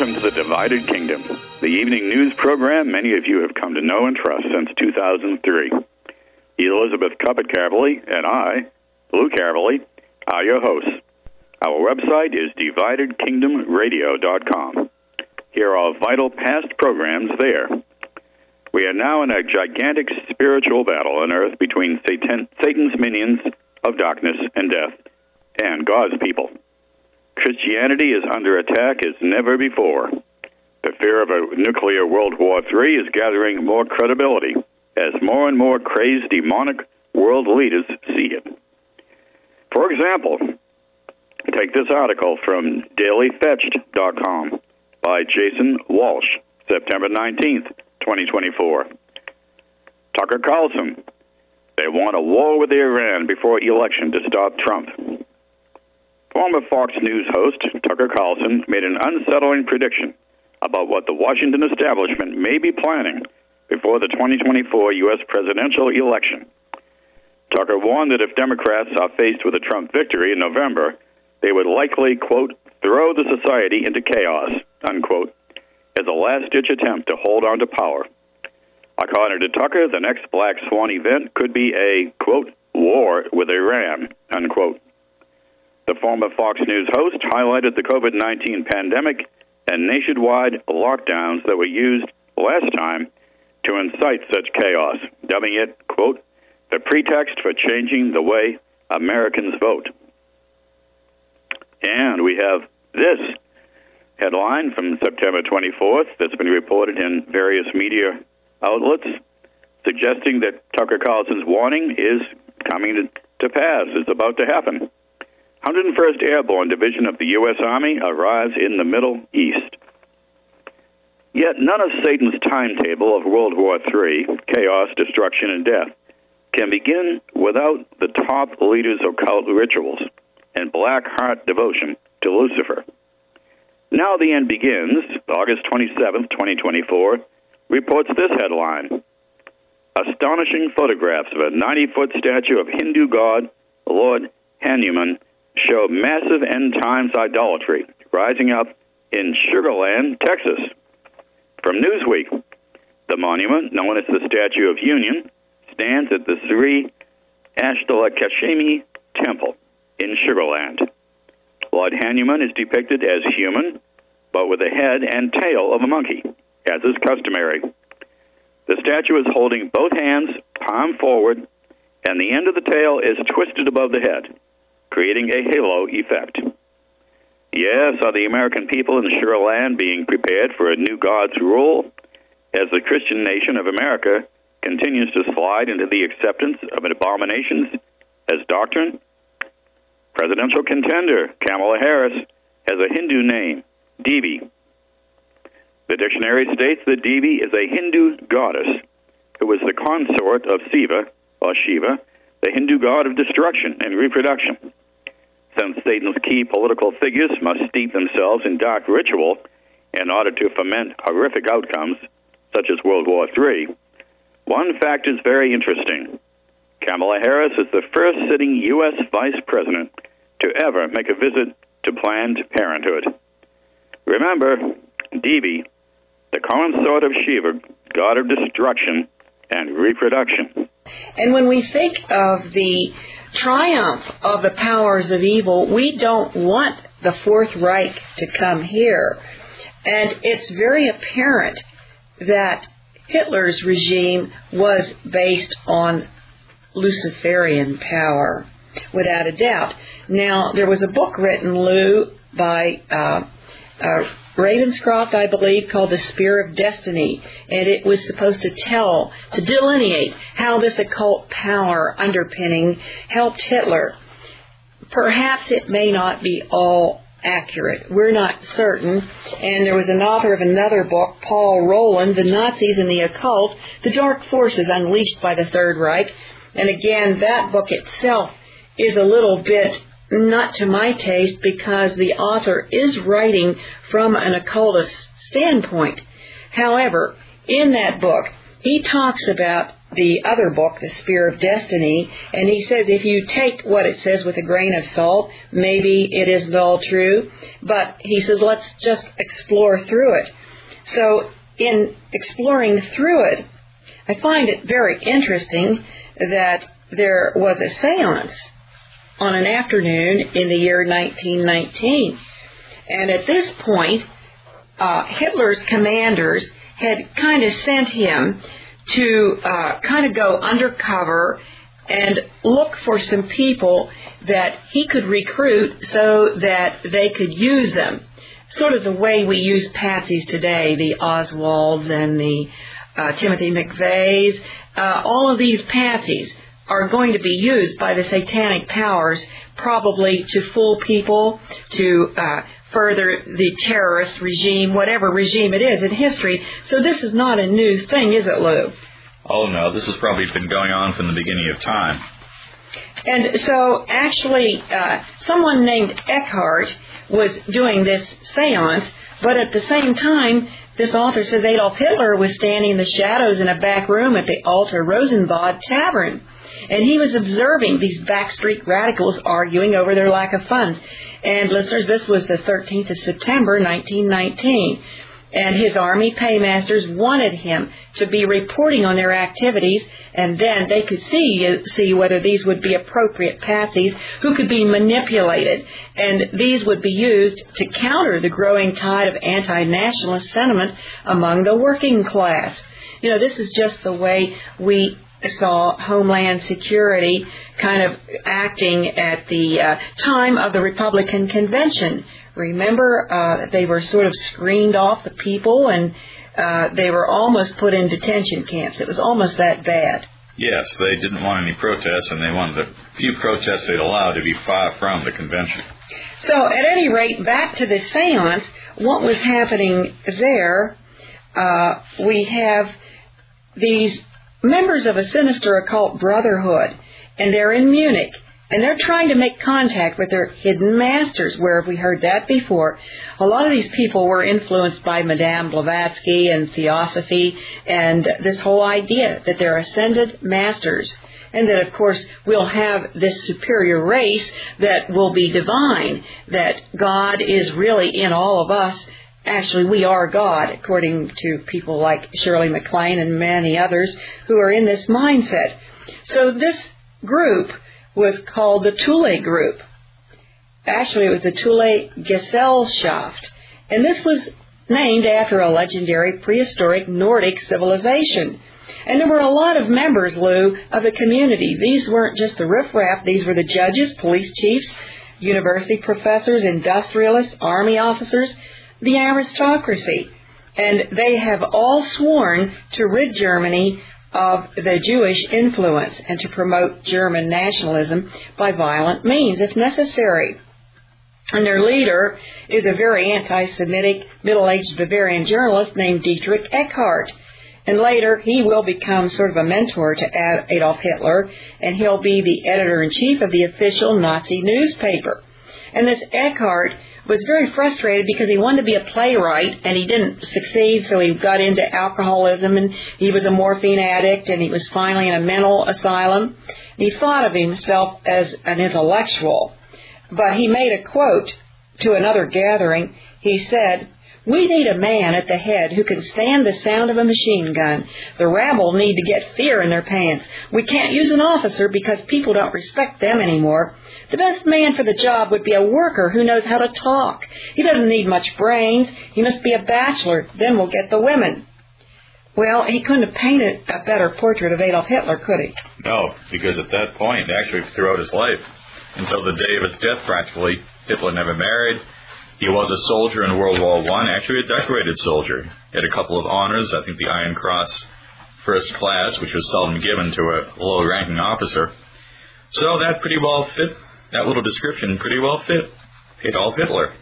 Welcome to the Divided Kingdom, the evening news program many of you have come to know and trust since 2003. Elizabeth Cuppet-Caverly and I, Lou Caverly, are your hosts. Our website is dividedkingdomradio.com. Here are vital past programs there. We are now in a gigantic spiritual battle on earth between Satan's minions of darkness and death and God's people. Christianity is under attack as never before. The fear of a nuclear World War III is gathering more credibility as more and more crazed demonic world leaders see it. For example, take this article from dailyfetched.com by Jason Walsh, September 19th, 2024. Tucker Carlson, they want a war with Iran before election to stop Trump. Former Fox News host Tucker Carlson made an unsettling prediction about what the Washington establishment may be planning before the 2024 U.S. presidential election. Tucker warned that if Democrats are faced with a Trump victory in November, they would likely, quote, throw the society into chaos, unquote, as a last-ditch attempt to hold on to power. According to Tucker, the next Black Swan event could be a, quote, war with Iran, unquote. The former Fox News host highlighted the COVID-19 pandemic and nationwide lockdowns that were used last time to incite such chaos, dubbing it, quote, the pretext for changing the way Americans vote. And we have this headline from September 24th that's been reported in various media outlets, suggesting that Tucker Carlson's warning is coming to pass. It's about to happen. 101st Airborne Division of the U.S. Army arrives in the Middle East. Yet none of Satan's timetable of World War III, chaos, destruction, and death, can begin without the top leaders' occult rituals and black heart devotion to Lucifer. Now the End Begins, August 27th, 2024, reports this headline. Astonishing photographs of a 90-foot statue of Hindu god Lord Hanuman show massive end-times idolatry rising up in Sugar Land, Texas. From Newsweek, the monument, known as the Statue of Union, stands at the Sri Ashtalakshmi Temple in Sugar Land. Lord Hanuman is depicted as human, but with the head and tail of a monkey, as is customary. The statue is holding both hands, palm forward, and the end of the tail is twisted above the head, creating a halo effect. Yes, are the American people in Sugar Land being prepared for a new God's rule as the Christian nation of America continues to slide into the acceptance of abominations as doctrine? Presidential contender Kamala Harris has a Hindu name, Devi. The dictionary states that Devi is a Hindu goddess who was the consort of Siva, or Shiva, the Hindu god of destruction and reproduction. Since Satan's key political figures must steep themselves in dark ritual in order to foment horrific outcomes, such as World War III, one fact is very interesting. Kamala Harris is the first sitting U.S. vice president to ever make a visit to Planned Parenthood. Remember, Devi, the consort of Shiva, god of destruction and reproduction. And when we think of the triumph of the powers of evil, we don't want the Fourth Reich to come here. And it's very apparent that Hitler's regime was based on Luciferian power, without a doubt. Now, there was a book written, Lou, by Ravenscroft, I believe, called The Spear of Destiny, and it was supposed to delineate how this occult power underpinning helped Hitler. Perhaps it may not be all accurate. We're not certain. And there was an author of another book, Paul Rowland, The Nazis and the Occult, The Dark Forces Unleashed by the Third Reich. And again, that book itself is a little bit not to my taste because the author is writing from an occultist standpoint. However, in that book, he talks about the other book, The Spear of Destiny, and he says if you take what it says with a grain of salt, maybe it isn't all true, but he says let's just explore through it. So in exploring through it, I find it very interesting that there was a seance on an afternoon in the year 1919. And at this point, Hitler's commanders had kind of sent him to kind of go undercover and look for some people that he could recruit so that they could use them. Sort of the way we use patsies today, the Oswalds and the Timothy McVeighs. All of these patsies are going to be used by the satanic powers probably to fool people, to further the terrorist regime, whatever regime it is in history. So this is not a new thing, is it, Lou? Oh, no. This has probably been going on from the beginning of time. And so actually someone named Eckhart was doing this seance, but at the same time, this author says Adolf Hitler was standing in the shadows in a back room at the Alter Rosenbad Tavern. And he was observing these backstreet radicals arguing over their lack of funds. And listeners, this was the 13th of September, 1919. And his army paymasters wanted him to be reporting on their activities, and then they could see whether these would be appropriate patsies who could be manipulated. And these would be used to counter the growing tide of anti-nationalist sentiment among the working class. You know, this is just the way we saw Homeland Security kind of acting at the time of the Republican Convention. Remember, they were sort of screened off the people, and they were almost put in detention camps. It was almost that bad. Yes, they didn't want any protests, and they wanted the few protests they'd allow to be far from the convention. So, at any rate, back to the seance, what was happening there, we have these members of a sinister occult brotherhood, and they're in Munich, and they're trying to make contact with their hidden masters. Where have we heard that before? A lot of these people were influenced by Madame Blavatsky and Theosophy and this whole idea that they're ascended masters, and that, of course, we'll have this superior race that will be divine, that God is really in all of us. Actually, we are God, according to people like Shirley MacLaine and many others who are in this mindset. So this group was called the Thule Group. Actually, it was the Thule Gesellschaft, and this was named after a legendary prehistoric Nordic civilization. And there were a lot of members, Lou, of the community. These weren't just the riffraff. These were the judges, police chiefs, university professors, industrialists, army officers, the aristocracy. And they have all sworn to rid Germany of the Jewish influence and to promote German nationalism by violent means, if necessary. And their leader is a very anti-Semitic, middle-aged Bavarian journalist named Dietrich Eckart. And later, he will become sort of a mentor to Adolf Hitler, and he'll be the editor-in-chief of the official Nazi newspaper. And this Eckart was very frustrated because he wanted to be a playwright, and he didn't succeed, so he got into alcoholism, and he was a morphine addict, and he was finally in a mental asylum. He thought of himself as an intellectual, but he made a quote to another gathering. He said, "We need a man at the head who can stand the sound of a machine gun. The rabble need to get fear in their pants. We can't use an officer because people don't respect them anymore. The best man for the job would be a worker who knows how to talk. He doesn't need much brains. He must be a bachelor. Then we'll get the women." Well, he couldn't have painted a better portrait of Adolf Hitler, could he? No, because at that point, actually throughout his life, until the day of his death practically, Hitler never married. He was a soldier in World War I, actually a decorated soldier. He had a couple of honors, I think the Iron Cross First Class, which was seldom given to a low-ranking officer. So that pretty well fit, that little description pretty well fit Adolf Hitler.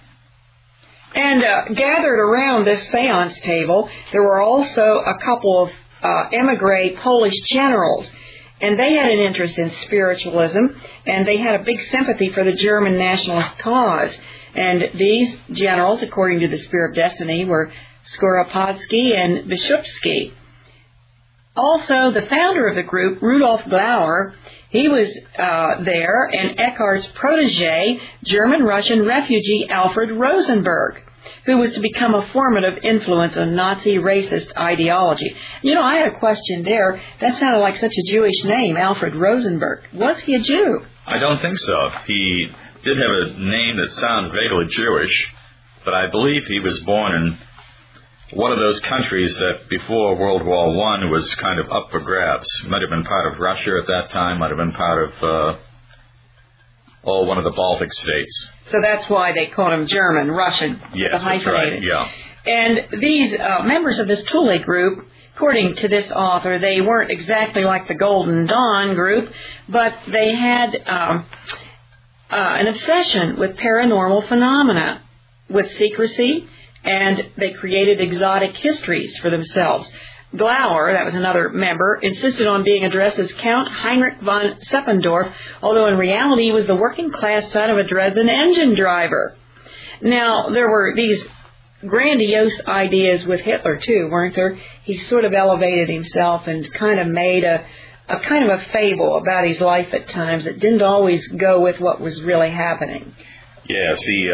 And gathered around this seance table, there were also a couple of emigre Polish generals, and they had an interest in spiritualism, and they had a big sympathy for the German nationalist cause. And these generals, according to the Spear of Destiny, were Skoropadsky and Vyshupsky. Also, the founder of the group, Rudolf Glauer, he was there, and Eckart's protege, German-Russian refugee Alfred Rosenberg, who was to become a formative influence on Nazi racist ideology. You know, I had a question there. That sounded like such a Jewish name, Alfred Rosenberg. Was he a Jew? I don't think so. He did have a name that sounds vaguely Jewish, but I believe he was born in one of those countries that before World War I was kind of up for grabs. Might have been part of Russia at that time, might have been part of one of the Baltic states. So that's why they called him German, Russian. Yes, that's right, yeah. And these members of this Thule group, according to this author, they weren't exactly like the Golden Dawn group, but they had an obsession with paranormal phenomena, with secrecy, and they created exotic histories for themselves. Glauer, that was another member, insisted on being addressed as Count Heinrich von Seppendorf, although in reality he was the working-class son of a Dresden engine driver. Now, there were these grandiose ideas with Hitler, too, weren't there? He sort of elevated himself and kind of made a kind of a fable about his life at times that didn't always go with what was really happening. Yes, he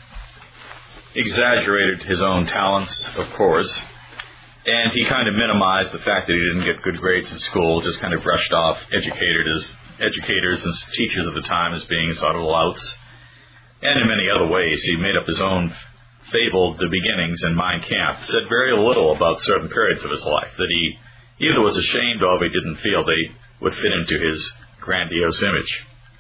exaggerated his own talents, of course, and he kind of minimized the fact that he didn't get good grades in school, just kind of brushed off educators and teachers of the time as being sort of louts. And in many other ways, he made up his own fable, The Beginnings, and Mein Kampf. Said very little about certain periods of his life that he either was ashamed of or he didn't feel they would fit into his grandiose image.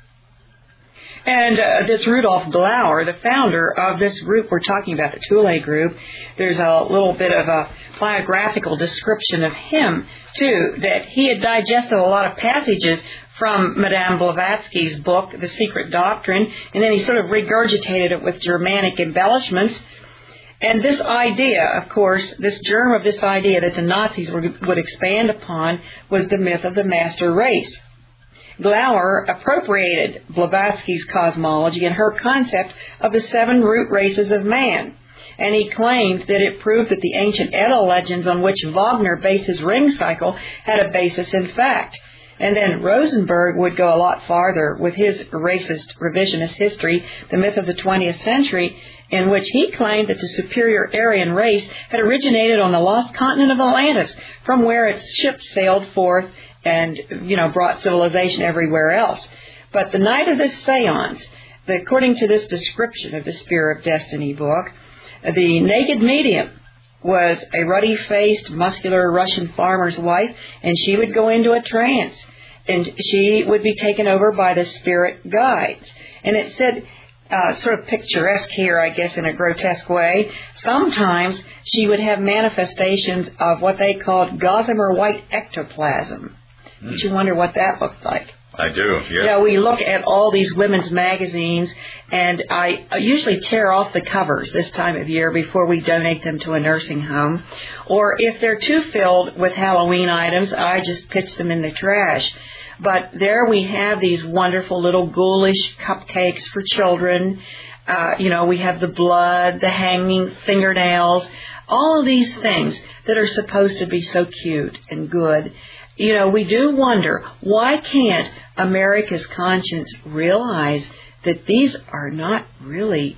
And this Rudolf Glauer, the founder of this group we're talking about, the Thule group, there's a little bit of a biographical description of him, too, that he had digested a lot of passages from Madame Blavatsky's book, The Secret Doctrine, and then he sort of regurgitated it with Germanic embellishments. And this idea, of course, this germ of this idea that the Nazis would expand upon was the myth of the master race. Glauer appropriated Blavatsky's cosmology and her concept of the 7 root races of man, and he claimed that it proved that the ancient Edda legends on which Wagner based his ring cycle had a basis in fact. And then Rosenberg would go a lot farther with his racist revisionist history, The Myth of the 20th Century, in which he claimed that the superior Aryan race had originated on the lost continent of Atlantis, from where its ships sailed forth and, brought civilization everywhere else. But the night of this seance, according to this description of the Spear of Destiny book, the naked medium was a ruddy-faced, muscular Russian farmer's wife, and she would go into a trance, and she would be taken over by the spirit guides. And it said, sort of picturesque here, I guess, in a grotesque way, sometimes she would have manifestations of what they called gossamer white ectoplasm. Did you wonder what that looked like? I do, yeah. Yeah, we look at all these women's magazines, and I usually tear off the covers this time of year before we donate them to a nursing home. Or if they're too filled with Halloween items, I just pitch them in the trash. But there we have these wonderful little ghoulish cupcakes for children. We have the blood, the hanging fingernails, all of these things that are supposed to be so cute and good. We do wonder, why can't America's conscience realize that these are not really,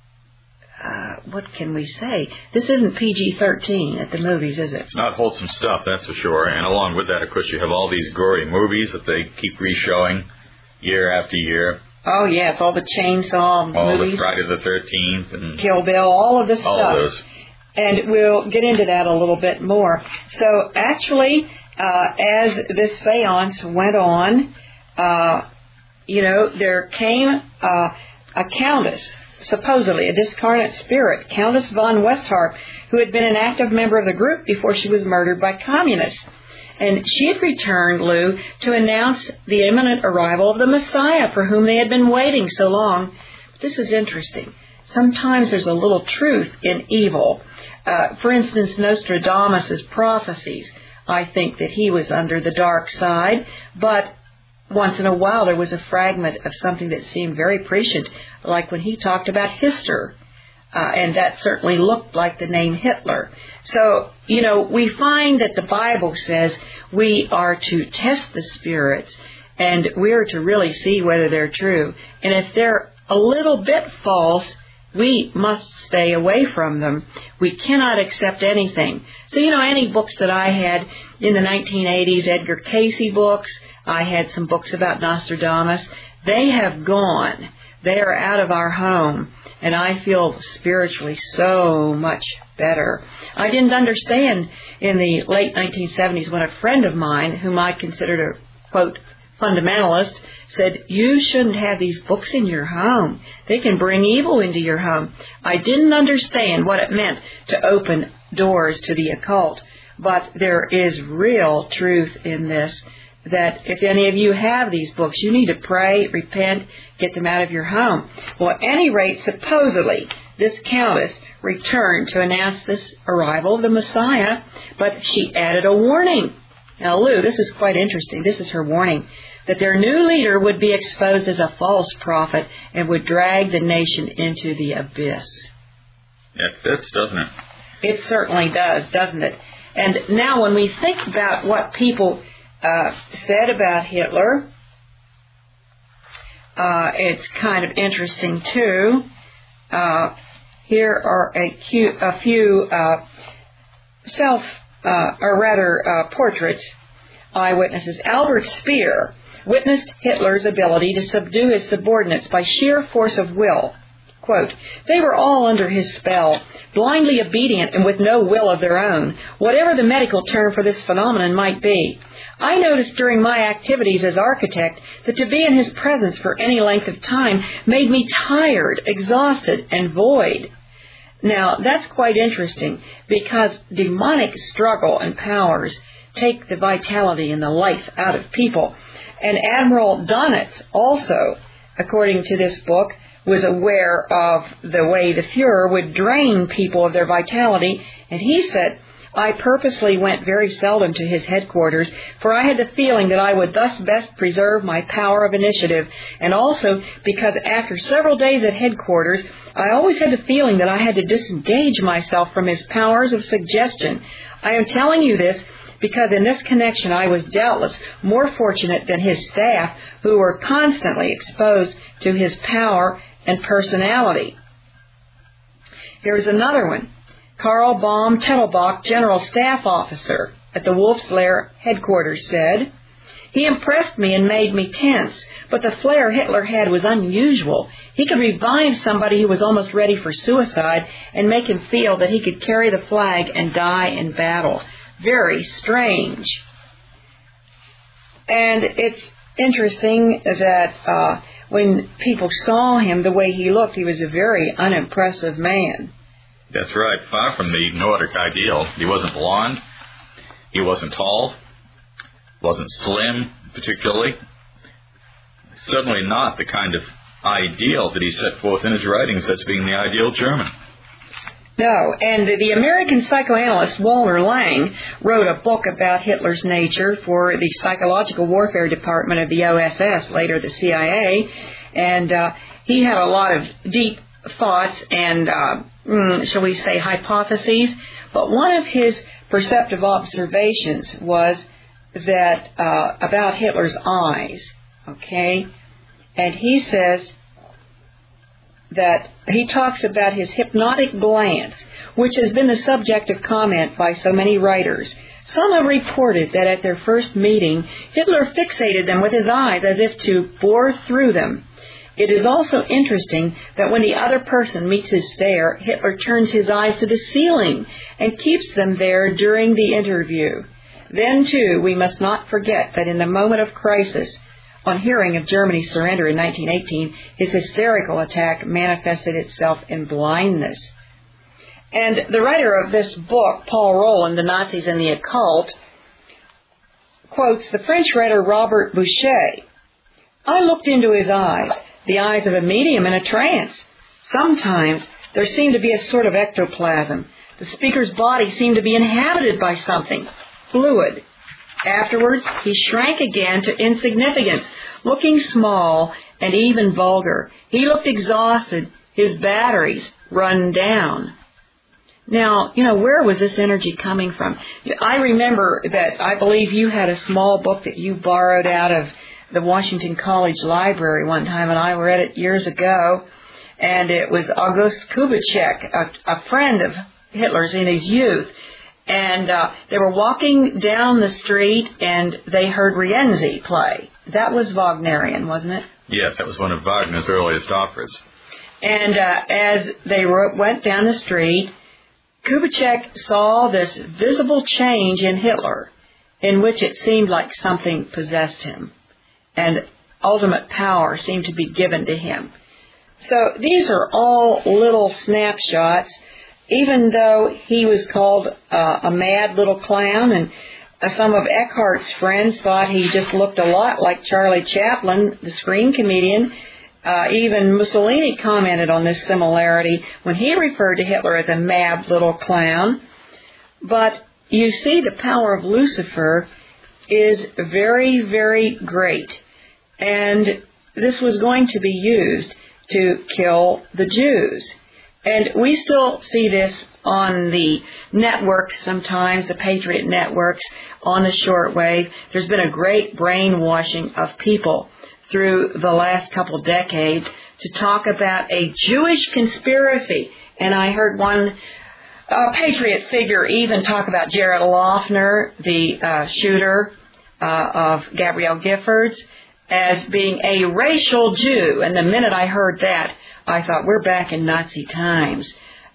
what can we say? This isn't PG-13 at the movies, is it? It's not wholesome stuff, that's for sure. And along with that, of course, you have all these gory movies that they keep re-showing year after year. Oh, yes, all the chainsaw movies. All the Friday the 13th. And Kill Bill, all of this stuff. All of those. And we'll get into that a little bit more. So, actually, as this seance went on, there came a countess, supposedly a discarnate spirit, Countess von Westharp, who had been an active member of the group before she was murdered by communists. And she had returned, Lou, to announce the imminent arrival of the Messiah for whom they had been waiting so long. This is interesting. Sometimes there's a little truth in evil. For instance, Nostradamus' prophecies. I think that he was under the dark side, but once in a while there was a fragment of something that seemed very prescient, like when he talked about Hister, and that certainly looked like the name Hitler. So, we find that the Bible says we are to test the spirits, and we're to really see whether they're true. And if they're a little bit false, we must stay away from them. We cannot accept anything. So, any books that I had in the 1980s, Edgar Cayce books, I had some books about Nostradamus, they have gone. They are out of our home, and I feel spiritually so much better. I didn't understand in the late 1970s when a friend of mine, whom I considered a, quote, fundamentalist, said, you shouldn't have these books in your home. They can bring evil into your home. I didn't understand what it meant to open doors to the occult, but there is real truth in this, that if any of you have these books, you need to pray, repent, get them out of your home. Well, at any rate, supposedly, this countess returned to announce this arrival of the Messiah, but she added a warning. Now, Lou, this is quite interesting. This is her warning, that their new leader would be exposed as a false prophet and would drag the nation into the abyss. It fits, doesn't it? It certainly does, doesn't it? And now when we think about what people said about Hitler, it's kind of interesting too. Here are a few portraits, eyewitnesses. Albert Speer witnessed Hitler's ability to subdue his subordinates by sheer force of will. Quote, they were all under his spell, blindly obedient and with no will of their own, whatever the medical term for this phenomenon might be. I noticed during my activities as architect that to be in his presence for any length of time made me tired, exhausted, and void. Now, that's quite interesting, because demonic struggle and powers take the vitality and the life out of people. And Admiral Donitz also, according to this book, was aware of the way the Fuhrer would drain people of their vitality, and he said, I purposely went very seldom to his headquarters, for I had the feeling that I would thus best preserve my power of initiative, and also because after several days at headquarters, I always had the feeling that I had to disengage myself from his powers of suggestion. I am telling you this because in this connection I was doubtless more fortunate than his staff, who were constantly exposed to his power and personality. Here's another one. Karl Baum Tettelbach, General Staff Officer at the Wolf's Lair headquarters, said, he impressed me and made me tense, but the flair Hitler had was unusual. He could revive somebody who was almost ready for suicide and make him feel that he could carry the flag and die in battle. Very strange. And it's interesting that when people saw him the way he looked, he was a very unimpressive man. That's right. Far from the Nordic ideal. He wasn't blonde. He wasn't tall. Wasn't slim, particularly. Certainly not the kind of ideal that he set forth in his writings as being the ideal German. No, and the American psychoanalyst Walter Lang wrote a book about Hitler's nature for the Psychological Warfare Department of the OSS, later the CIA, and he had a lot of deep thoughts and, shall we say, hypotheses, but one of his perceptive observations was that about Hitler's eyes, okay, and he says that he talks about his hypnotic glance, which has been the subject of comment by so many writers. Some have reported that at their first meeting, Hitler fixated them with his eyes as if to bore through them. It is also interesting that when the other person meets his stare, Hitler turns his eyes to the ceiling and keeps them there during the interview. Then, too, we must not forget that in the moment of crisis, on hearing of Germany's surrender in 1918, his hysterical attack manifested itself in blindness. And the writer of this book, Paul Roland, The Nazis and the Occult, quotes the French writer Robert Boucher. I looked into his eyes, the eyes of a medium in a trance. Sometimes there seemed to be a sort of ectoplasm. The speaker's body seemed to be inhabited by something, fluid. Afterwards, he shrank again to insignificance, looking small and even vulgar. He looked exhausted his batteries run down. Now, where was this energy coming from? I remember that I believe you had a small book that you borrowed out of the Washington College Library one time, and I read it years ago, and it was August Kubitschek, a friend of Hitler's in his youth, and they were walking down the street, and they heard Rienzi play. That was Wagnerian, wasn't it? Yes, that was one of Wagner's earliest operas. And as they went down the street, Kubitschek saw this visible change in Hitler, in which it seemed like something possessed him, and ultimate power seemed to be given to him. So these are all little snapshots, even though he was called a mad little clown, and some of Eckhart's friends thought he just looked a lot like Charlie Chaplin, the screen comedian. Even Mussolini commented on this similarity when he referred to Hitler as a mad little clown. But you see, the power of Lucifer is very, very great. And this was going to be used to kill the Jews. And we still see this on the networks sometimes, the Patriot networks, on the shortwave. There's been a great brainwashing of people through the last couple decades to talk about a Jewish conspiracy. And I heard one Patriot figure even talk about Jared Loughner, the shooter of Gabrielle Giffords, as being a racial Jew. And the minute I heard that, I thought, we're back in Nazi times.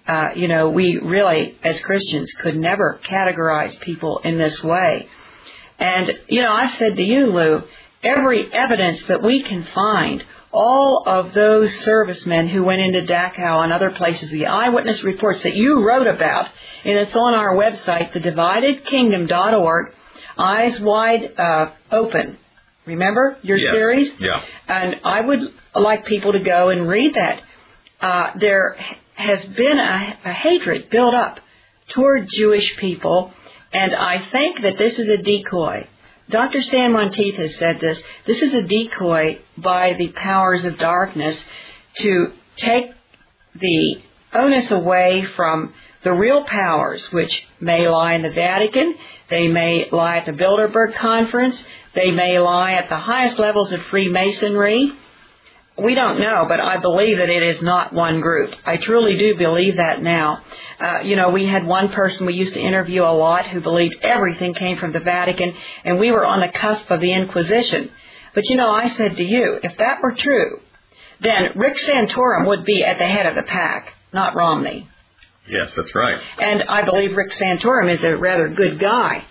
We really, as Christians, could never categorize people in this way. And, I've said to you, Lou, every evidence that we can find, all of those servicemen who went into Dachau and other places, the eyewitness reports that you wrote about, and it's on our website, thedividedkingdom.org, Eyes Wide Open. Remember your series? Yeah. And I would like people to go and read that. There has been a hatred built up toward Jewish people, and I think that this is a decoy. Dr. Stan Monteith has said this. This is a decoy by the powers of darkness to take the onus away from the real powers, which may lie in the Vatican, they may lie at the Bilderberg Conference, they may lie at the highest levels of Freemasonry. We don't know, but I believe that it is not one group. I truly do believe that now. We had one person we used to interview a lot who believed everything came from the Vatican, and we were on the cusp of the Inquisition. But I said to you, if that were true, then Rick Santorum would be at the head of the pack, not Romney. Yes, that's right. And I believe Rick Santorum is a rather good guy.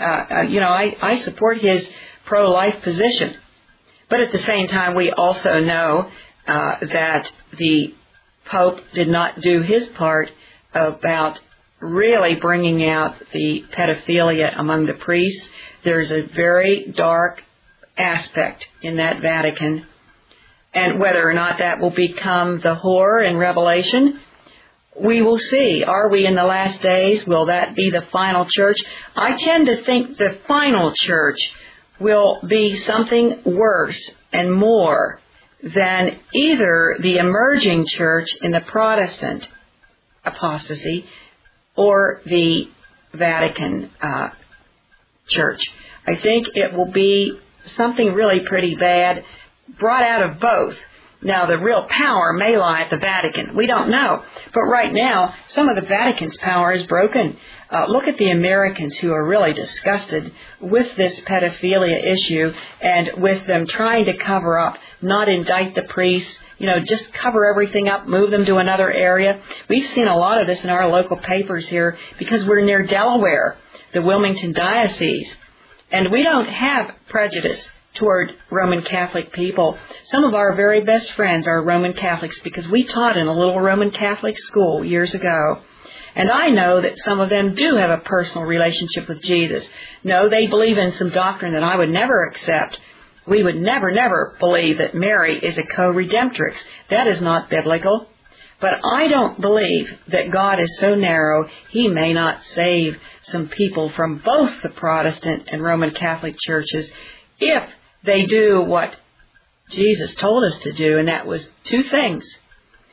I support his pro-life position. But at the same time, we also know that the Pope did not do his part about really bringing out the pedophilia among the priests. There's a very dark aspect in that Vatican. And whether or not that will become the whore in Revelation, we will see. Are we in the last days? Will that be the final church? I tend to think the final church will be something worse and more than either the emerging church in the Protestant apostasy or the Vatican church. I think it will be something really pretty bad brought out of both. Now, the real power may lie at the Vatican. We don't know. But right now, some of the Vatican's power is broken. Look at the Americans who are really disgusted with this pedophilia issue and with them trying to cover up, not indict the priests, just cover everything up, move them to another area. We've seen a lot of this in our local papers here because we're near Delaware, the Wilmington Diocese. And we don't have prejudice toward Roman Catholic people. Some of our very best friends are Roman Catholics because we taught in a little Roman Catholic school years ago. And I know that some of them do have a personal relationship with Jesus. No, they believe in some doctrine that I would never accept. We would never believe that Mary is a co-redemptrix. That is not biblical. But I don't believe that God is so narrow he may not save some people from both the Protestant and Roman Catholic churches if they do what Jesus told us to do, and that was two things.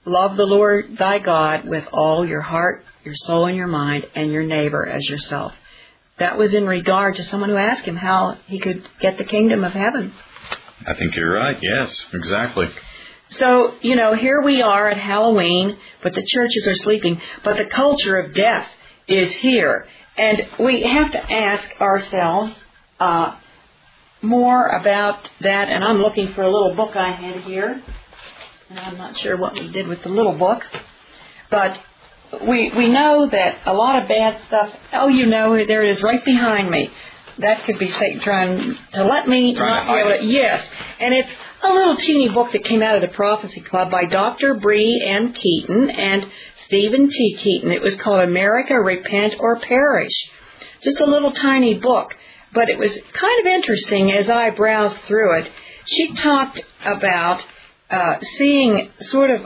love the Lord thy God with all your heart, your soul, and your mind, and your neighbor as yourself. That was in regard to someone who asked him how he could get the kingdom of heaven. I think you're right. Yes, exactly. So, here we are at Halloween, but the churches are sleeping. But the culture of death is here. And we have to ask ourselves more about that. And I'm looking for a little book I had here. And I'm not sure what we did with the little book. But we know that a lot of bad stuff... Oh, there it is right behind me. That could be Satan trying to let me not be able to... Yes. And it's a little teeny book that came out of the Prophecy Club by Dr. Bree M. Keaton and Stephen T. Keaton. It was called America, Repent or Perish. Just a little tiny book. But it was kind of interesting as I browsed through it. She talked about seeing sort of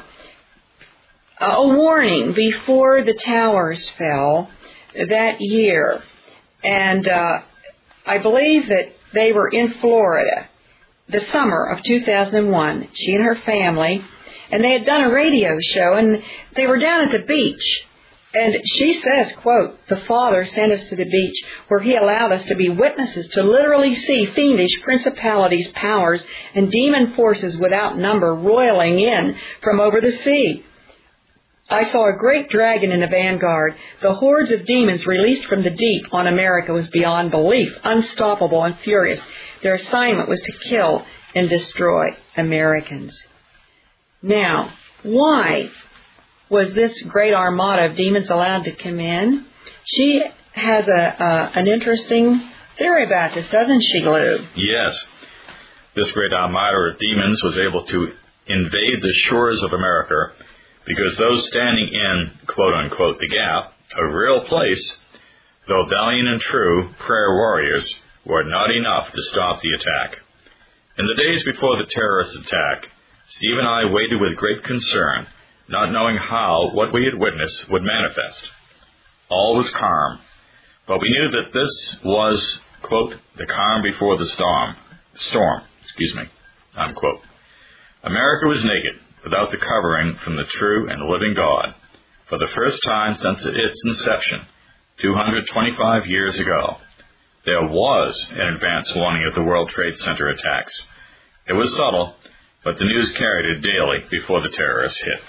a warning before the towers fell that year. And I believe that they were in Florida the summer of 2001, she and her family, and they had done a radio show, and they were down at the beach. And she says, quote, "The Father sent us to the beach where He allowed us to be witnesses, to literally see fiendish principalities, powers, and demon forces without number roiling in from over the sea. I saw a great dragon in the vanguard. The hordes of demons released from the deep on America was beyond belief, unstoppable and furious. Their assignment was to kill and destroy Americans." Now, why was this great armada of demons allowed to come in? She has an interesting theory about this, doesn't she, Lou? Yes. This great armada of demons was able to invade the shores of America because those standing in, quote-unquote, the gap, a real place, though valiant and true prayer warriors, were not enough to stop the attack. In the days before the terrorist attack, Steve and I waited with great concern, not knowing how what we had witnessed would manifest. All was calm, but we knew that this was, quote, the calm before the storm, unquote. America was naked, without the covering from the true and living God, for the first time since its inception, 225 years ago. There was an advance warning of the World Trade Center attacks. It was subtle, but the news carried it daily before the terrorists hit.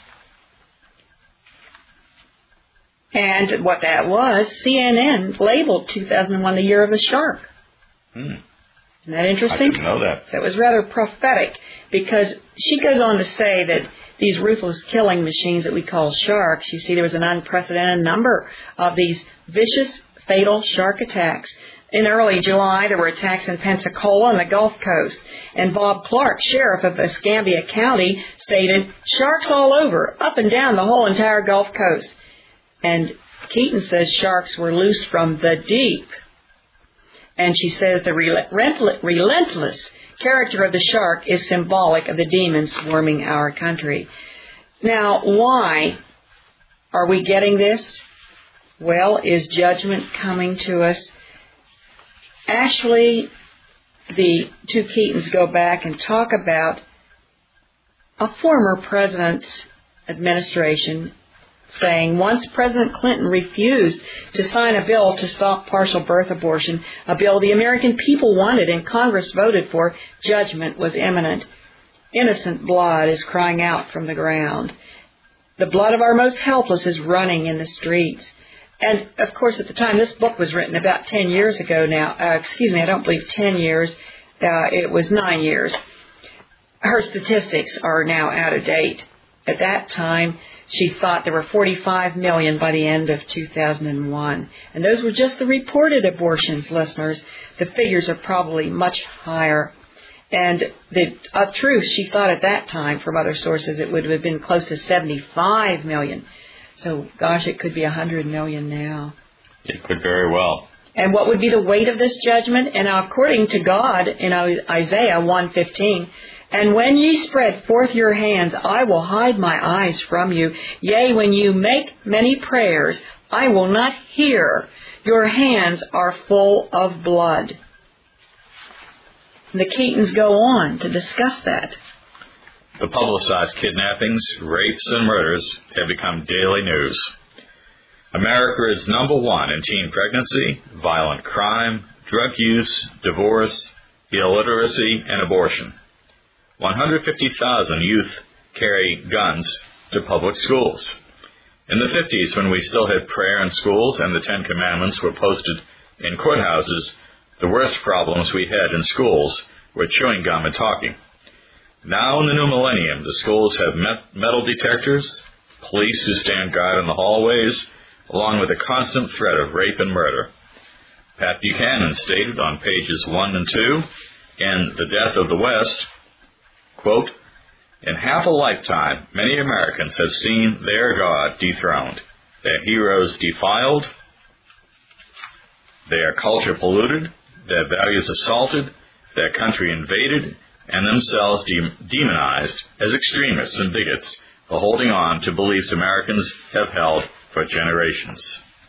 And what that was, CNN labeled 2001 the year of the shark. Isn't that interesting? I didn't know that. So it was rather prophetic, because she goes on to say that these ruthless killing machines that we call sharks, you see there was an unprecedented number of these vicious, fatal shark attacks. In early July, there were attacks in Pensacola and the Gulf Coast. And Bob Clark, sheriff of Escambia County, stated, "Sharks all over, up and down the whole entire Gulf Coast." And Keaton says sharks were loose from the deep. And she says the relentless character of the shark is symbolic of the demons swarming our country. Now, why are we getting this? Well, is judgment coming to us? Actually, the two Keatons go back and talk about a former president's administration saying once President Clinton refused to sign a bill to stop partial birth abortion, a bill the American people wanted and Congress voted for, judgment was imminent. Innocent blood is crying out from the ground. The blood of our most helpless is running in the streets. And, of course, at the time, this book was written about 10 years ago now. I don't believe 10 years. It was 9 years. Her statistics are now out of date. At that time, she thought there were 45 million by the end of 2001. And those were just the reported abortions, listeners. The figures are probably much higher. And the truth, she thought at that time, from other sources, it would have been close to 75 million. So, gosh, it could be 100 million now. It could very well. And what would be the weight of this judgment? And according to God, in Isaiah 1:15, "And when ye spread forth your hands, I will hide my eyes from you. Yea, when you make many prayers, I will not hear. Your hands are full of blood." And the Keatons go on to discuss that. The publicized kidnappings, rapes, and murders have become daily news. America is number one in teen pregnancy, violent crime, drug use, divorce, illiteracy, and abortion. 150,000 youth carry guns to public schools. In the 50s, when we still had prayer in schools and the Ten Commandments were posted in courthouses, the worst problems we had in schools were chewing gum and talking. Now in the new millennium, the schools have metal detectors, police who stand guard in the hallways, along with a constant threat of rape and murder. Pat Buchanan stated on pages 1 and 2 in The Death of the West, quote, "In half a lifetime, many Americans have seen their God dethroned, their heroes defiled, their culture polluted, their values assaulted, their country invaded, and themselves demonized as extremists and bigots for holding on to beliefs Americans have held for generations."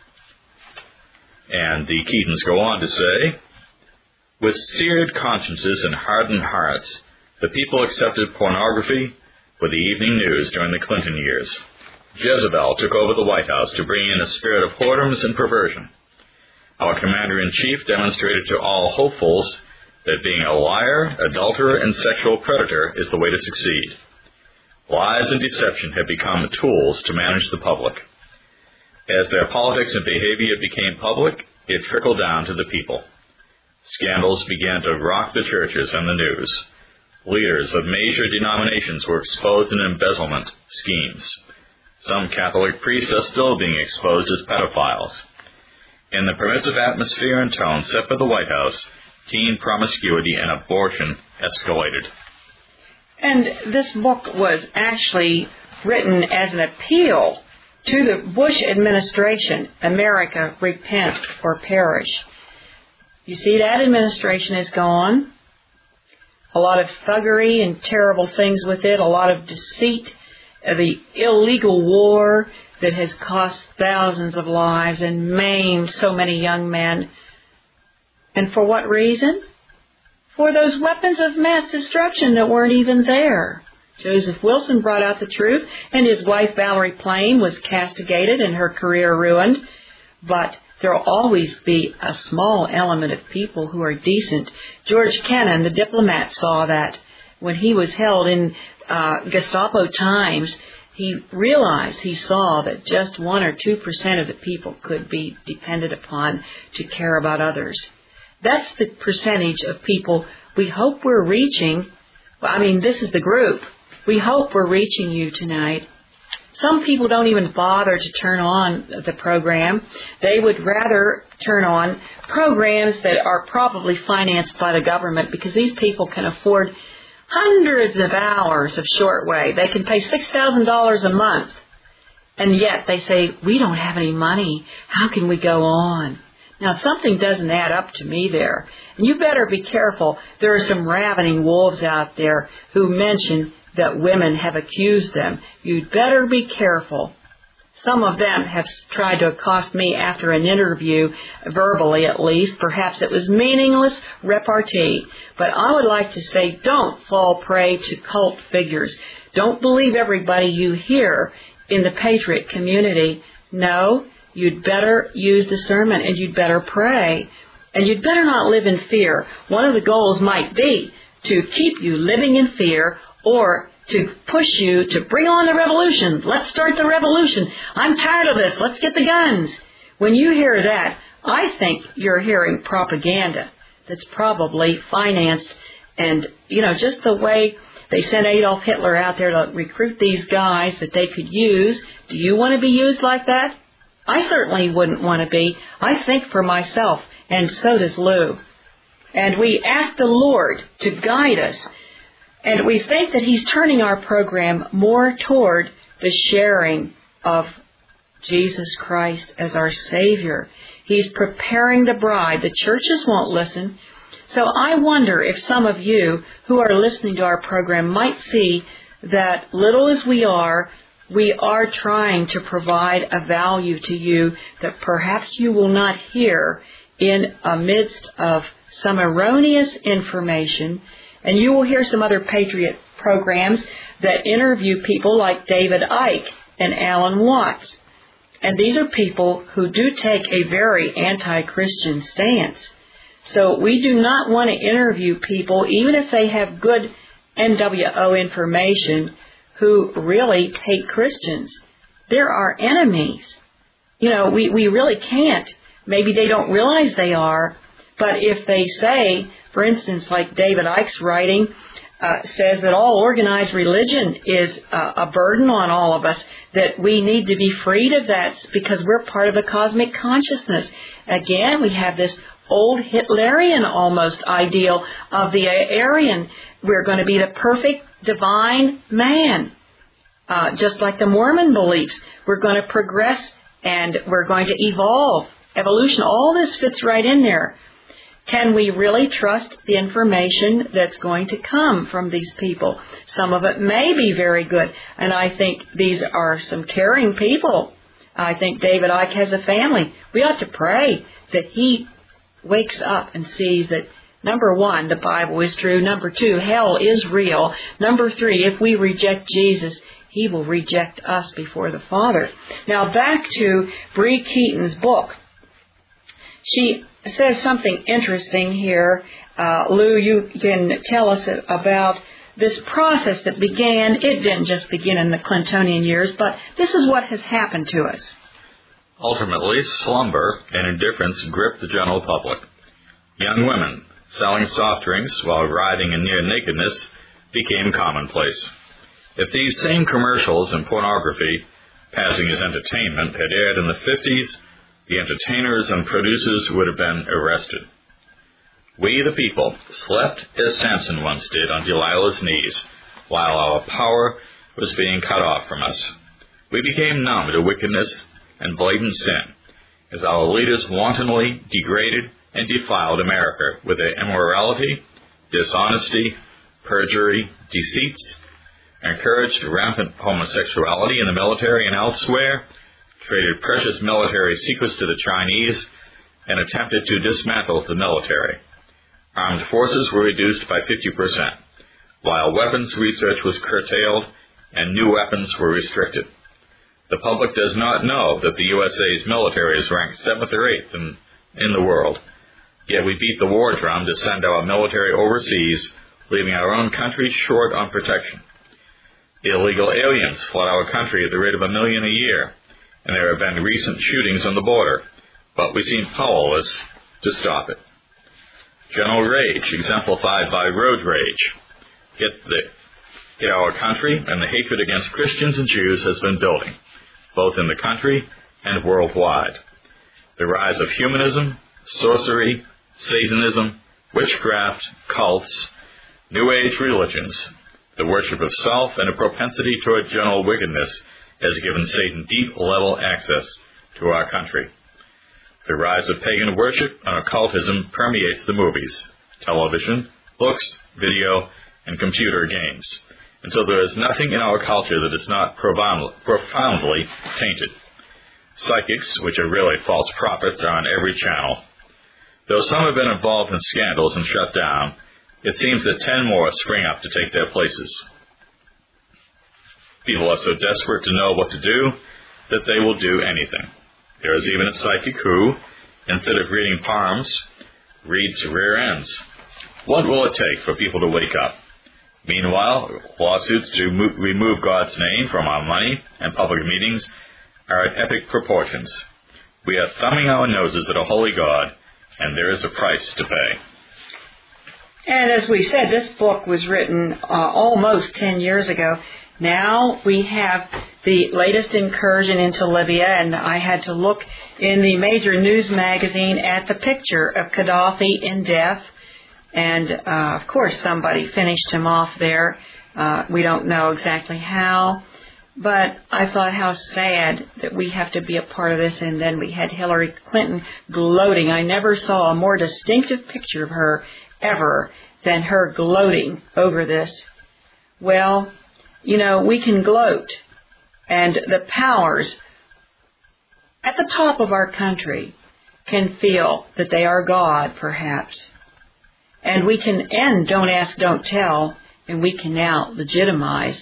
And the Keatons go on to say, "With seared consciences and hardened hearts, the people accepted pornography for the evening news during the Clinton years. Jezebel took over the White House to bring in a spirit of whoredoms and perversion. Our Commander-in-Chief demonstrated to all hopefuls that being a liar, adulterer, and sexual predator is the way to succeed. Lies and deception have become tools to manage the public. As their politics and behavior became public, it trickled down to the people. Scandals began to rock the churches and the news. Leaders of major denominations were exposed in embezzlement schemes. Some Catholic priests are still being exposed as pedophiles. In the permissive atmosphere and tone set by the White House, teen promiscuity and abortion escalated." And this book was actually written as an appeal to the Bush administration, America, repent or perish. You see, that administration is gone. A lot of thuggery and terrible things with it, a lot of deceit, the illegal war that has cost thousands of lives and maimed so many young men. And for what reason? For those weapons of mass destruction that weren't even there. Joseph Wilson brought out the truth, and his wife Valerie Plame was castigated and her career ruined. But there will always be a small element of people who are decent. George Kennan, the diplomat, saw that when he was held in Gestapo times. He realized, he saw that just 1 or 2% of the people could be depended upon to care about others. That's the percentage of people we hope we're reaching. I mean, this is the group. We hope we're reaching you tonight. Some people don't even bother to turn on the program. They would rather turn on programs that are probably financed by the government, because these people can afford hundreds of hours of shortwave. They can pay $6,000 a month. And yet they say, we don't have any money. How can we go on? Now, something doesn't add up to me there. And you better be careful. There are some ravening wolves out there who mention that women have accused them. You'd better be careful. Some of them have tried to accost me after an interview, verbally at least. Perhaps it was meaningless repartee. But I would like to say, don't fall prey to cult figures. Don't believe everybody you hear in the patriot community. No, you'd better use discernment, and you'd better pray. And you'd better not live in fear. One of the goals might be to keep you living in fear, or to push you to bring on the revolution. Let's start the revolution. I'm tired of this. Let's get the guns. When you hear that, I think you're hearing propaganda that's probably financed, and, just the way they sent Adolf Hitler out there to recruit these guys that they could use. Do you want to be used like that? I certainly wouldn't want to be. I think for myself, and so does Lou. And we ask the Lord to guide us. And we think that He's turning our program more toward the sharing of Jesus Christ as our Savior. He's preparing the bride. The churches won't listen. So I wonder if some of you who are listening to our program might see that, little as we are trying to provide a value to you that perhaps you will not hear in amidst of some erroneous information. And you will hear some other patriot programs that interview people like David Icke and Alan Watts. And these are people who do take a very anti-Christian stance. So we do not want to interview people, even if they have good NWO information, who really hate Christians. They're our enemies. You know, we really can't. Maybe they don't realize they are, but if they say, for instance, like David Icke's writing, says that all organized religion is a burden on all of us, that we need to be freed of that because we're part of the cosmic consciousness. Again, we have this old Hitlerian almost ideal of the Aryan. We're going to be the perfect divine man. Just like the Mormon beliefs, we're going to progress and we're going to evolve. Evolution, all this fits right in there. Can we really trust the information that's going to come from these people? Some of it may be very good, and I think these are some caring people. I think David Icke has a family. We ought to pray that he wakes up and sees that, number one, the Bible is true. Number two, hell is real. Number three, if we reject Jesus, he will reject us before the Father. Now back to Bree Keaton's book. She says something interesting here. Lou, you can tell us about this process that began. It didn't just begin in the Clintonian years, but this is what has happened to us. Ultimately, slumber and indifference gripped the general public. Young women selling soft drinks while riding in near nakedness became commonplace. If these same commercials and pornography, passing as entertainment, had aired in the 50s, the entertainers and producers would have been arrested. We, the people, slept as Samson once did on Delilah's knees, while our power was being cut off from us. We became numb to wickedness and blatant sin, as our leaders wantonly degraded and defiled America with their immorality, dishonesty, perjury, deceits, encouraged rampant homosexuality in the military and elsewhere, traded precious military secrets to the Chinese, and attempted to dismantle the military. Armed forces were reduced by 50%, while weapons research was curtailed and new weapons were restricted. The public does not know that the USA's military is ranked 7th or 8th in the world, yet we beat the war drum to send our military overseas, leaving our own country short on protection. Illegal aliens flood our country at the rate of 1 million a year, and there have been recent shootings on the border, but we seem powerless to stop it. General rage, exemplified by road rage, hit our country, and the hatred against Christians and Jews has been building, both in the country and worldwide. The rise of humanism, sorcery, Satanism, witchcraft, cults, New Age religions, the worship of self, and a propensity toward general wickedness has given Satan deep-level access to our country. The rise of pagan worship and occultism permeates the movies, television, books, video, and computer games, until there is nothing in our culture that is not profoundly tainted. Psychics, which are really false prophets, are on every channel. Though some have been involved in scandals and shut down, it seems that 10 more spring up to take their places. People are so desperate to know what to do that they will do anything. There is even a psychic who, instead of reading palms, reads rear ends. What will it take for people to wake up? Meanwhile, lawsuits to remove God's name from our money and public meetings are at epic proportions. We are thumbing our noses at a holy God, and there is a price to pay. And as we said, this book was written almost 10 years ago. Now we have the latest incursion into Libya, and I had to look in the major news magazine at the picture of Gaddafi in death. And, of course, somebody finished him off there. We don't know exactly how. But I thought how sad that we have to be a part of this. And then we had Hillary Clinton gloating. I never saw a more distinctive picture of her ever than her gloating over this. Well, you know, we can gloat. And the powers at the top of our country can feel that they are God, perhaps. And we can end Don't Ask, Don't Tell, and we can now legitimize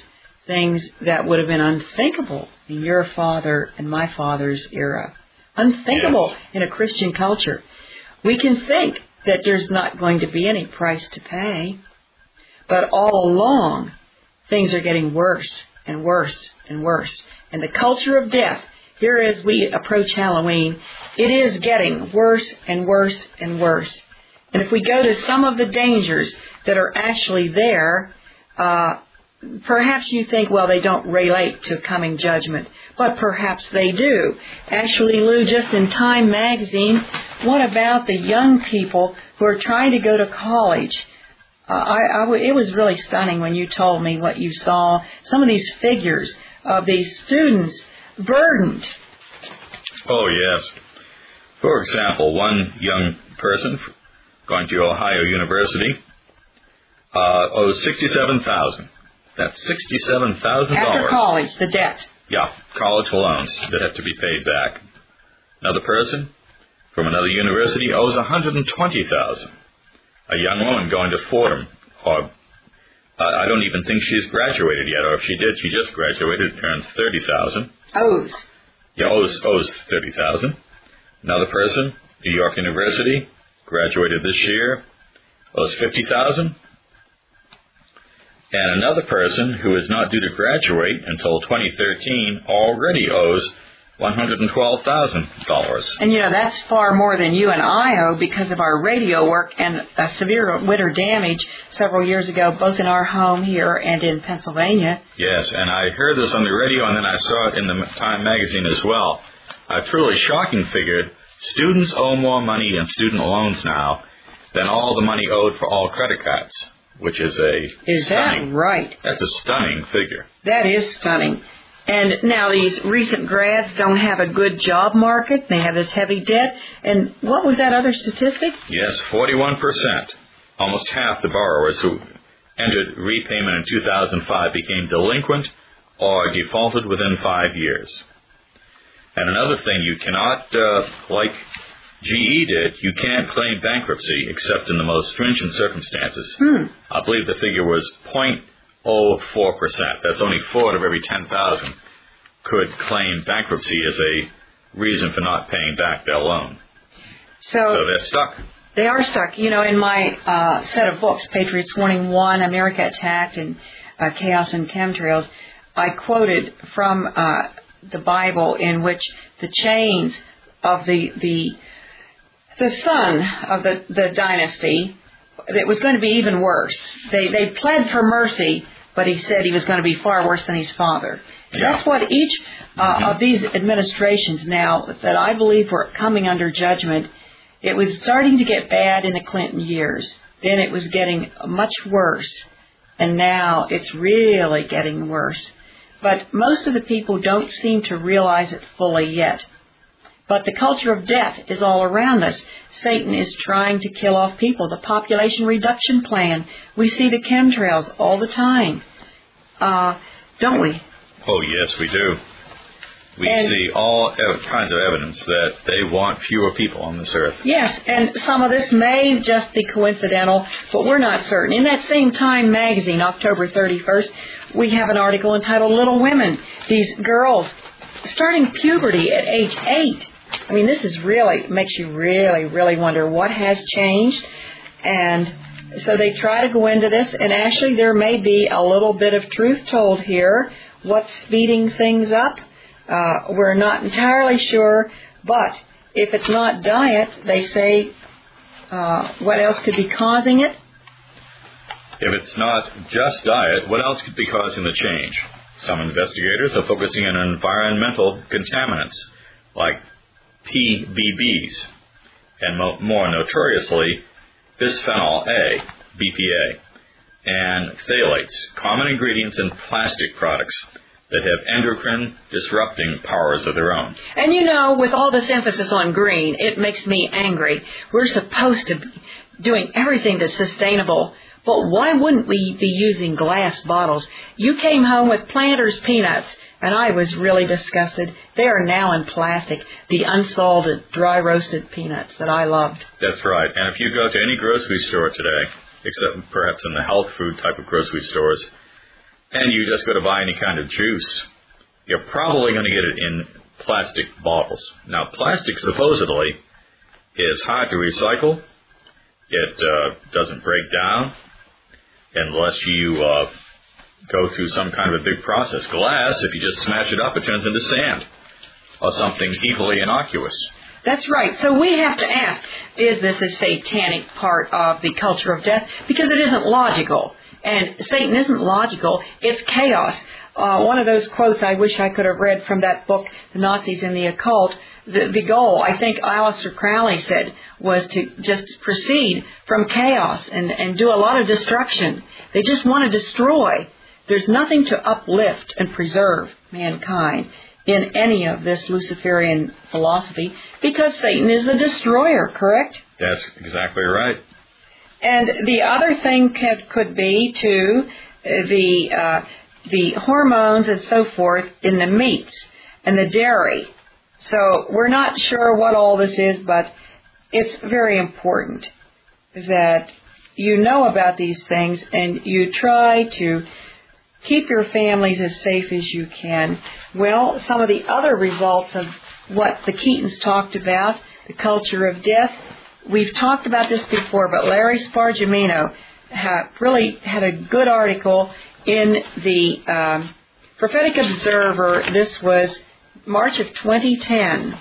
things that would have been unthinkable in your father and my father's era. Unthinkable in a Christian culture. We can think that there's not going to be any price to pay, but all along, things are getting worse and worse and worse. And the culture of death, here as we approach Halloween, it is getting worse and worse and worse. And if we go to some of the dangers that are actually there, perhaps you think, well, they don't relate to coming judgment, but perhaps they do. Actually, Lou, just in Time magazine, what about the young people who are trying to go to college? It was really stunning when you told me what you saw, some of these figures of these students burdened. Oh, yes. For example, one young person going to Ohio University owes $67,000. That's $67,000. After college, the debt. Yeah, college loans that have to be paid back. Another person from another university owes $120,000. A young woman going to Fordham, or I don't even think she's graduated yet, or if she did, she just graduated, earns $30,000. Owes. Yeah, owes $30,000. Another person, New York University, graduated this year, owes $50,000. And another person who is not due to graduate until 2013 already owes $112,000. And, that's far more than you and I owe because of our radio work and severe winter damage several years ago, both in our home here and in Pennsylvania. Yes, and I heard this on the radio, and then I saw it in the Time magazine as well. A truly shocking figure. Students owe more money in student loans now than all the money owed for all credit cards, which is stunning. That right? That's a stunning figure. That is stunning. And now these recent grads don't have a good job market. They have this heavy debt. And what was that other statistic? Yes, 41%. Almost half the borrowers who entered repayment in 2005 became delinquent or defaulted within 5 years. And another thing, you cannot, like GE did, you can't claim bankruptcy except in the most stringent circumstances. I believe the figure was 0.04%. That's only 4 out of every 10,000 could claim bankruptcy as a reason for not paying back their loan. So they're stuck. They are stuck. In my set of books, Patriots Warning 1, America Attacked, and Chaos and Chemtrails, I quoted from the Bible in which the chains of the son of the dynasty, it was going to be even worse. They pled for mercy, but he said he was going to be far worse than his father. Yeah. That's what each of these administrations now that I believe were coming under judgment. It was starting to get bad in the Clinton years. Then it was getting much worse. And now it's really getting worse. But most of the people don't seem to realize it fully yet. But the culture of death is all around us. Satan is trying to kill off people. The population reduction plan. We see the chemtrails all the time. Don't we? Oh, yes, we do. We see all kinds of evidence that they want fewer people on this earth. Yes, and some of this may just be coincidental, but we're not certain. In that same Time magazine, October 31st, we have an article entitled Little Women. These girls starting puberty at age 8. I mean, this is really, makes you really, really wonder what has changed. And so they try to go into this, and actually there may be a little bit of truth told here. What's speeding things up? We're not entirely sure, but if it's not diet, they say, what else could be causing it? If it's not just diet, what else could be causing the change? Some investigators are focusing on environmental contaminants like PBBs and more notoriously bisphenol A, BPA, and phthalates, common ingredients in plastic products that have endocrine disrupting powers of their own. And with all this emphasis on green, it makes me angry. We're supposed to be doing everything that's sustainable, but why wouldn't we be using glass bottles? You came home with Planters peanuts, and I was really disgusted. They are now in plastic, the unsalted, dry-roasted peanuts that I loved. That's right. And if you go to any grocery store today, except perhaps in the health food type of grocery stores, and you just go to buy any kind of juice, you're probably going to get it in plastic bottles. Now, plastic supposedly is hard to recycle. It doesn't break down unless you go through some kind of a big process. Glass, if you just smash it up, it turns into sand or something equally innocuous. That's right. So we have to ask, is this a satanic part of the culture of death? Because it isn't logical. And Satan isn't logical. It's chaos. One of those quotes I wish I could have read from that book, The Nazis and the Occult, the goal, I think Aleister Crowley said, was to just proceed from chaos and do a lot of destruction. They just want to destroy. There's nothing to uplift and preserve mankind in any of this Luciferian philosophy, because Satan is the destroyer, correct? That's exactly right. And the other thing could be, too, the hormones and so forth in the meats and the dairy. So we're not sure what all this is, but it's very important that you know about these things and you try to keep your families as safe as you can. Well, some of the other results of what the Keatons talked about, the culture of death, we've talked about this before, but Larry Spargimino really had a good article in the Prophetic Observer. This was March of 2010.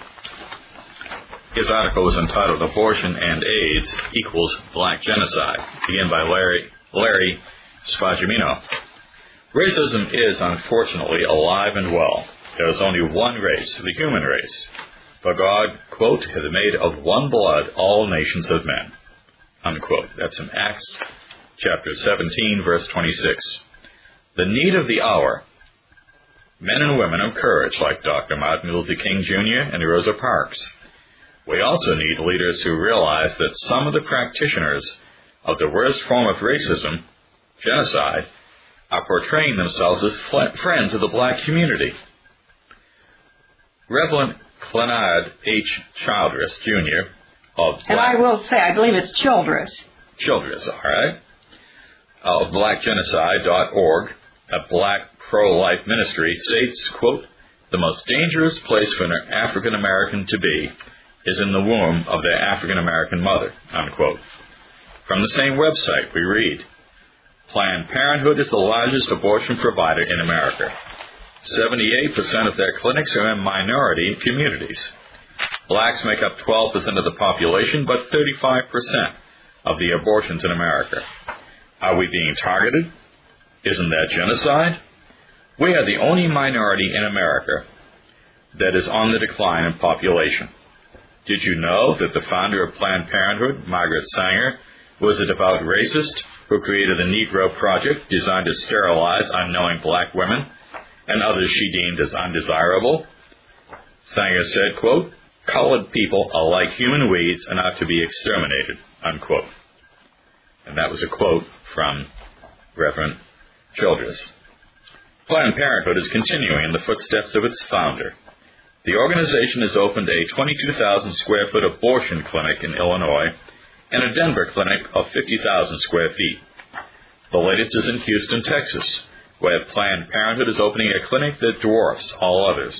His article was entitled "Abortion and AIDS Equals Black Genocide," again by Larry Spargimino. Racism is, unfortunately, alive and well. There is only one race, the human race. For God, quote, "hath made of one blood all nations of men," unquote. That's in Acts chapter 17, verse 26. The need of the hour. Men and women of courage like Dr. Martin Luther King Jr. and Rosa Parks. We also need leaders who realize that some of the practitioners of the worst form of racism, genocide, are portraying themselves as friends of the black community. Reverend Clenard H. Childress, Jr. of Black... And I will say, I believe it's Childress. Childress, all right. Of blackgenocide.org, a black pro-life ministry, states, quote, "The most dangerous place for an African American to be is in the womb of their African American mother," unquote. From the same website, we read, Planned Parenthood is the largest abortion provider in America. 78% of their clinics are in minority communities. Blacks make up 12% of the population, but 35% of the abortions in America. Are we being targeted? Isn't that genocide? We are the only minority in America that is on the decline in population. Did you know that the founder of Planned Parenthood, Margaret Sanger, was a devout racist who created the Negro Project designed to sterilize unknowing black women and others she deemed as undesirable? Sanger said, quote, "Colored people are like human weeds and are to be exterminated," unquote. And that was a quote from Reverend Childress. Planned Parenthood is continuing in the footsteps of its founder. The organization has opened a 22,000 square foot abortion clinic in Illinois and a Denver clinic of 50,000 square feet. The latest is in Houston, Texas, where Planned Parenthood is opening a clinic that dwarfs all others,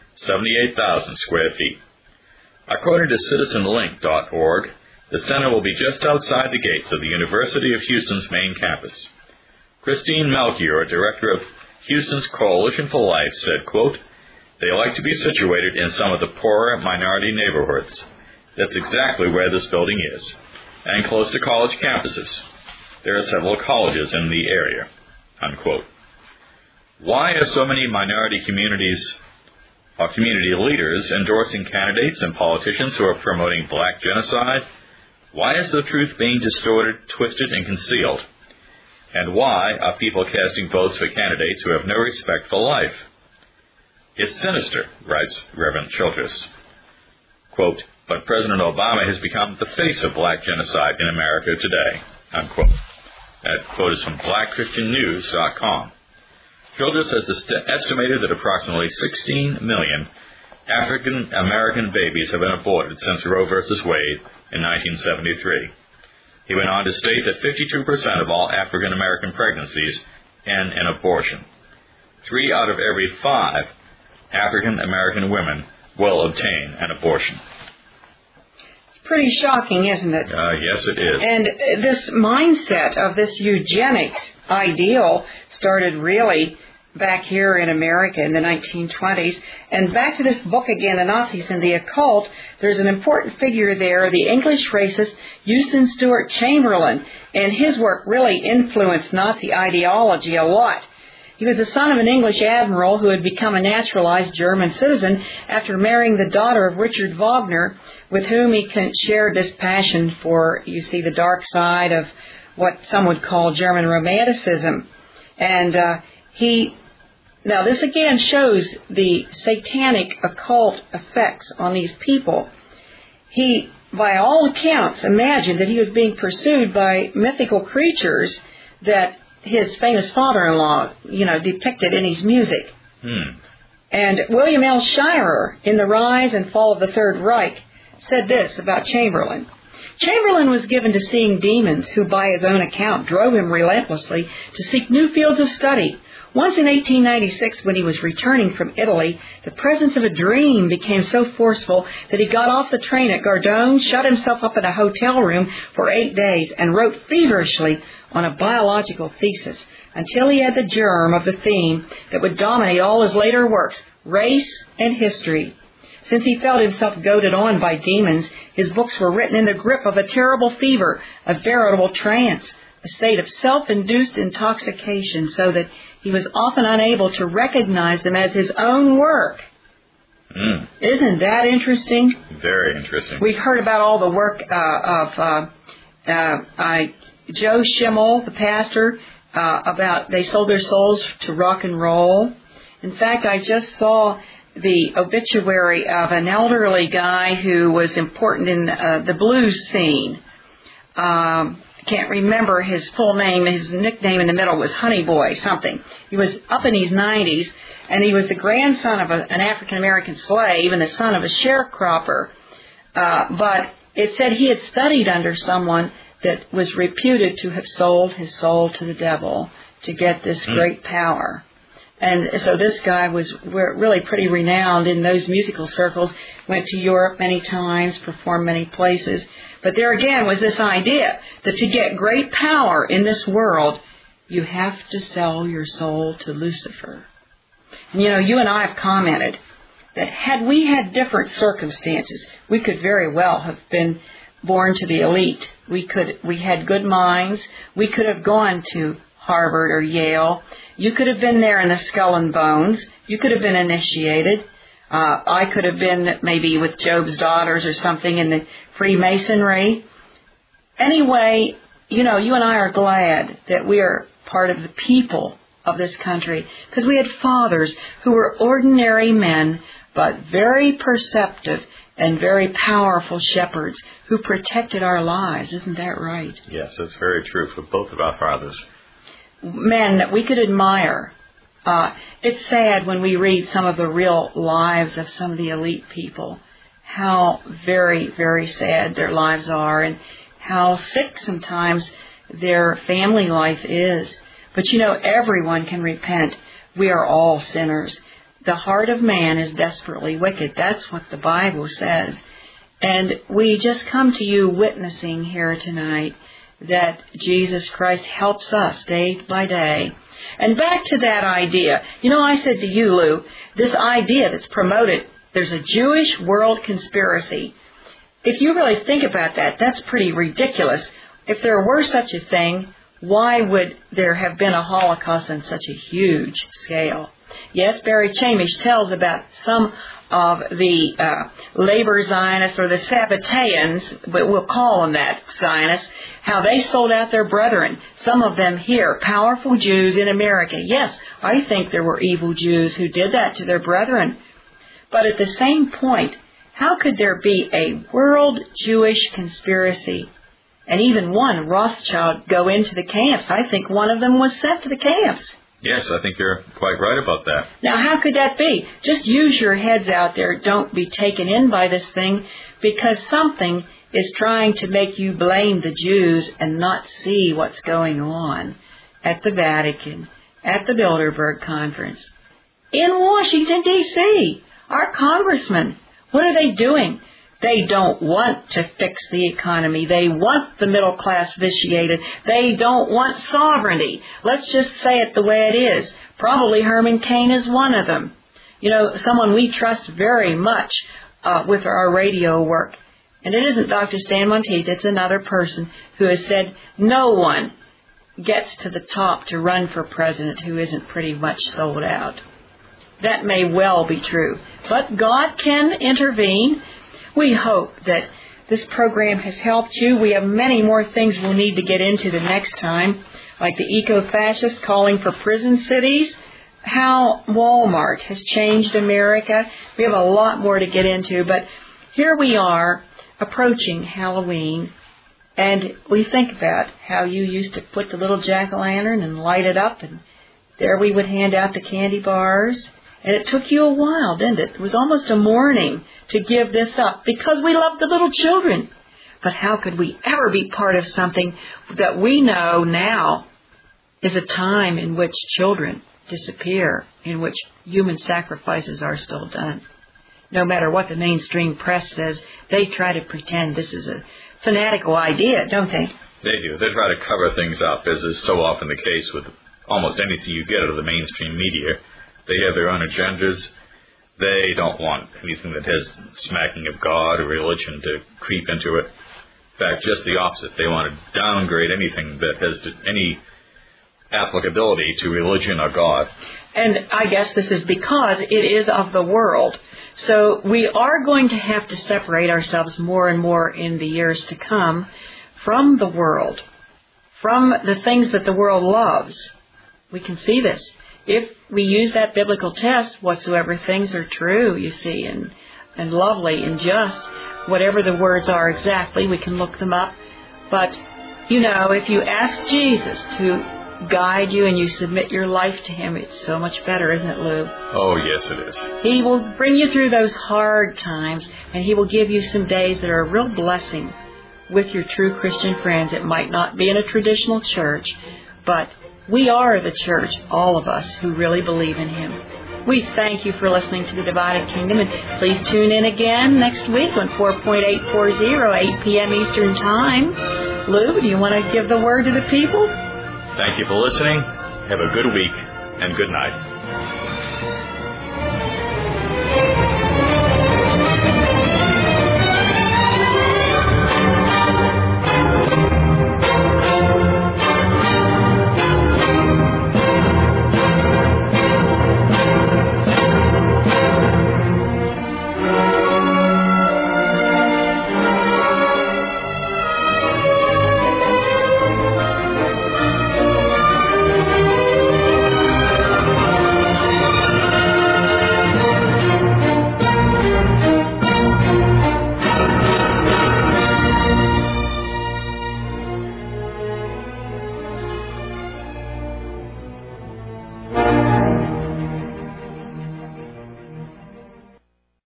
78,000 square feet. According to citizenlink.org, the center will be just outside the gates of the University of Houston's main campus. Christine Melchior, director of Houston's Coalition for Life, said, quote, "They like to be situated in some of the poorer minority neighborhoods. That's exactly where this building is, and close to college campuses. There are several colleges in the area," unquote. Why are so many minority communities or community leaders endorsing candidates and politicians who are promoting black genocide? Why is the truth being distorted, twisted, and concealed? And why are people casting votes for candidates who have no respect for life? It's sinister, writes Reverend Childress. Quote, "But President Obama has become the face of black genocide in America today," unquote. That quote is from blackchristiannews.com. Childress has estimated that approximately 16 million African American babies have been aborted since Roe v. Wade in 1973. He went on to state that 52% of all African American pregnancies and an abortion. 3 out of every 5 African American women will obtain an abortion. It's pretty shocking, isn't it? Yes, it is. And this mindset of this eugenics ideal started really back here in America in the 1920s. And back to this book again, The Nazis and the Occult, there's an important figure there, the English racist Houston Stewart Chamberlain, and his work really influenced Nazi ideology a lot. He was the son of an English admiral who had become a naturalized German citizen after marrying the daughter of Richard Wagner, with whom he shared this passion for, you see, the dark side of what some would call German Romanticism. And now this again shows the satanic occult effects on these people. He, by all accounts, imagined that he was being pursued by mythical creatures that his famous father-in-law, depicted in his music. And William L. Shirer, in The Rise and Fall of the Third Reich, said this about Chamberlain. Chamberlain was given to seeing demons who, by his own account, drove him relentlessly to seek new fields of study. Once in 1896, when he was returning from Italy, the presence of a dream became so forceful that he got off the train at Gardone, shut himself up in a hotel room for 8 days, and wrote feverishly on a biological thesis until he had the germ of the theme that would dominate all his later works, race and history. Since he felt himself goaded on by demons, his books were written in the grip of a terrible fever, a veritable trance, a state of self-induced intoxication, so that he was often unable to recognize them as his own work. Isn't that interesting? Very interesting. We've heard about all the work of Joe Schimmel, the pastor, about they sold their souls to rock and roll. In fact, I just saw the obituary of an elderly guy who was important in the blues scene. I can't remember his full name. His nickname in the middle was Honey Boy something. He was up in his 90s, and he was the grandson of an African-American slave and the son of a sharecropper. But it said he had studied under someone that was reputed to have sold his soul to the devil to get this great power. And so this guy was really pretty renowned in those musical circles, went to Europe many times, performed many places. But there again was this idea that to get great power in this world, you have to sell your soul to Lucifer. And you and I have commented that had we had different circumstances, we could very well have been born to the elite. We had good minds. We could have gone to Harvard or Yale. You could have been there in the Skull and Bones. You could have been initiated. I could have been maybe with Job's daughters or something in the Freemasonry. Anyway, you and I are glad that we are part of the people of this country, because we had fathers who were ordinary men, but very perceptive and very powerful shepherds who protected our lives. Isn't that right? Yes, that's very true for both of our fathers. Men that we could admire. It's sad when we read some of the real lives of some of the elite people, how very, very sad their lives are and how sick sometimes their family life is. But everyone can repent. We are all sinners. The heart of man is desperately wicked. That's what the Bible says. And we just come to you witnessing here tonight that Jesus Christ helps us day by day. And back to that idea. I said to you, Lou, this idea that's promoted, there's a Jewish world conspiracy. If you really think about that, that's pretty ridiculous. If there were such a thing, why would there have been a Holocaust on such a huge scale? Yes, Barry Chamish tells about some of the labor Zionists, or the Sabbateans, but we'll call them that, Zionists, how they sold out their brethren, some of them here, powerful Jews in America. Yes, I think there were evil Jews who did that to their brethren. But at the same point, how could there be a world Jewish conspiracy, and even one Rothschild, go into the camps? I think one of them was sent to the camps. Yes, I think you're quite right about that. Now, how could that be? Just use your heads out there. Don't be taken in by this thing, because something is trying to make you blame the Jews and not see what's going on at the Vatican, at the Bilderberg Conference. In Washington, D.C., our congressmen, what are they doing? They don't want to fix the economy. They want the middle class vitiated. They don't want sovereignty. Let's just say it the way it is. Probably Herman Cain is one of them. You know, someone we trust very much with our radio work. And it isn't Dr. Stan Monteith, it's another person who has said no one gets to the top to run for president who isn't pretty much sold out. That may well be true. But God can intervene. We hope that this program has helped you. We have many more things we'll need to get into the next time, like the eco-fascists calling for prison cities, how Walmart has changed America. We have a lot more to get into, but here we are approaching Halloween, and we think about how you used to put the little jack-o'-lantern and light it up, and there we would hand out the candy bars. And it took you a while, didn't it? It was almost a mourning to give this up because we loved the little children. But how could we ever be part of something that we know now is a time in which children disappear, in which human sacrifices are still done? No matter what the mainstream press says, they try to pretend this is a fanatical idea, don't they? They do. They try to cover things up, as is so often the case with almost anything you get out of the mainstream media. They have their own agendas. They don't want anything that has smacking of God or religion to creep into it. In fact, just the opposite. They want to downgrade anything that has any applicability to religion or God. And I guess this is because it is of the world. So we are going to have to separate ourselves more and more in the years to come from the world, from the things that the world loves. We can see this. If we use that biblical test, whatsoever things are true, you see, and lovely and just, whatever the words are exactly, we can look them up. But, you know, if you ask Jesus to guide you and you submit your life to Him, it's so much better, isn't it, Lou? Oh, yes, it is. He will bring you through those hard times, and He will give you some days that are a real blessing with your true Christian friends. It might not be in a traditional church, but we are the church, all of us who really believe in Him. We thank you for listening to The Divided Kingdom, and please tune in again next week on 4.840, 8 p.m. Eastern Time. Lou, do you want to give the word to the people? Thank you for listening. Have a good week, and good night.